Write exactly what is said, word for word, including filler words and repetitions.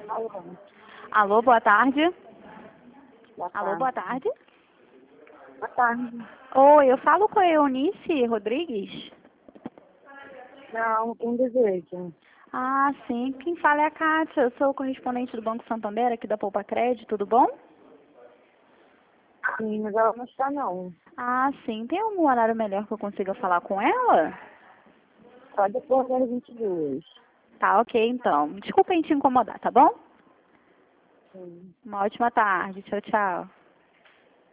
Alô, Alô, boa tarde. boa Alô, tarde. boa tarde. Boa tarde. Oi, eu falo com a Eunice Rodrigues? Não, quem deseja? Ah, sim. Quem fala é a Kátia. Eu sou o correspondente do Banco Santander, aqui da Poupa Crédito, tudo bom? Sim, mas ela não está não. Ah, sim. Tem algum horário melhor que eu consiga falar com ela? Só depois das vinte e duas. Tá, ok, então. Desculpa em te incomodar, tá bom? Sim. Uma ótima tarde. Tchau, tchau.